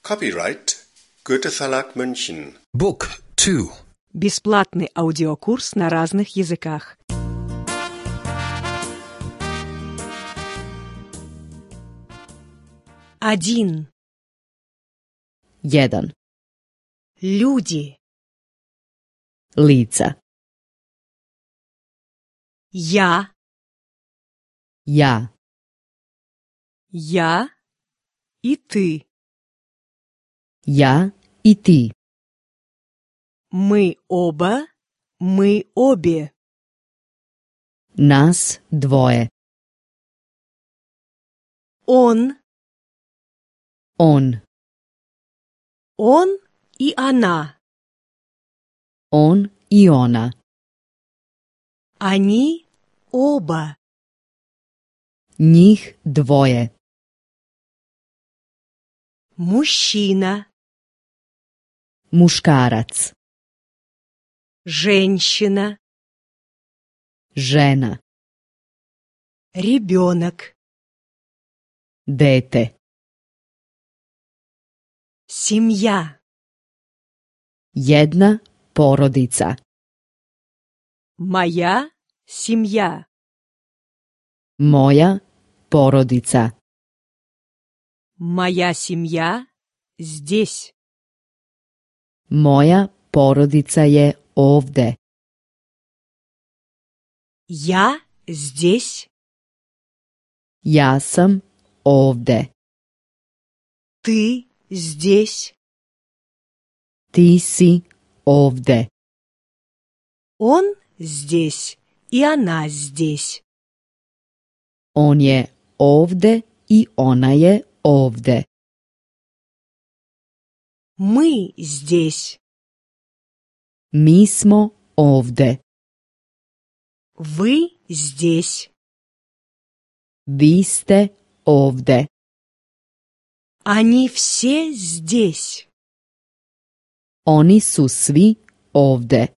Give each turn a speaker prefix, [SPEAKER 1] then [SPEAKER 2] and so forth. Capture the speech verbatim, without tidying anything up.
[SPEAKER 1] Copyright Goethe Verlag München.
[SPEAKER 2] Book two.
[SPEAKER 3] Бесплатный аудиокурс на разных языках. Один.
[SPEAKER 4] Jedan.
[SPEAKER 3] Люди.
[SPEAKER 4] Lica.
[SPEAKER 3] Я.
[SPEAKER 4] Ja.
[SPEAKER 3] Я и ты.
[SPEAKER 4] Ja i ti.
[SPEAKER 3] Мы оба. Мы обе.
[SPEAKER 4] Nas dvoje.
[SPEAKER 3] Он.
[SPEAKER 4] On.
[SPEAKER 3] Он и она.
[SPEAKER 4] On i ona.
[SPEAKER 3] Они оба.
[SPEAKER 4] Njih dvoje.
[SPEAKER 3] Мужчина.
[SPEAKER 4] Muškarac.
[SPEAKER 3] Женщина.
[SPEAKER 4] Žena.
[SPEAKER 3] Ребенок.
[SPEAKER 4] Dete.
[SPEAKER 3] Семья.
[SPEAKER 4] Jedna porodica.
[SPEAKER 3] Моя семья.
[SPEAKER 4] Moja porodica.
[SPEAKER 3] Моя семья здесь.
[SPEAKER 4] Moja porodica je ovde.
[SPEAKER 3] Я здесь.
[SPEAKER 4] Ja sam ovde.
[SPEAKER 3] Ты здесь.
[SPEAKER 4] Ti si ovde.
[SPEAKER 3] Он здесь, и она здесь.
[SPEAKER 4] On je ovde i ona je ovde.
[SPEAKER 3] Мы здесь.
[SPEAKER 4] Mi smo ovde.
[SPEAKER 3] Вы здесь.
[SPEAKER 4] Vi ste ovde.
[SPEAKER 3] Они все здесь.
[SPEAKER 4] Oni su svi ovde.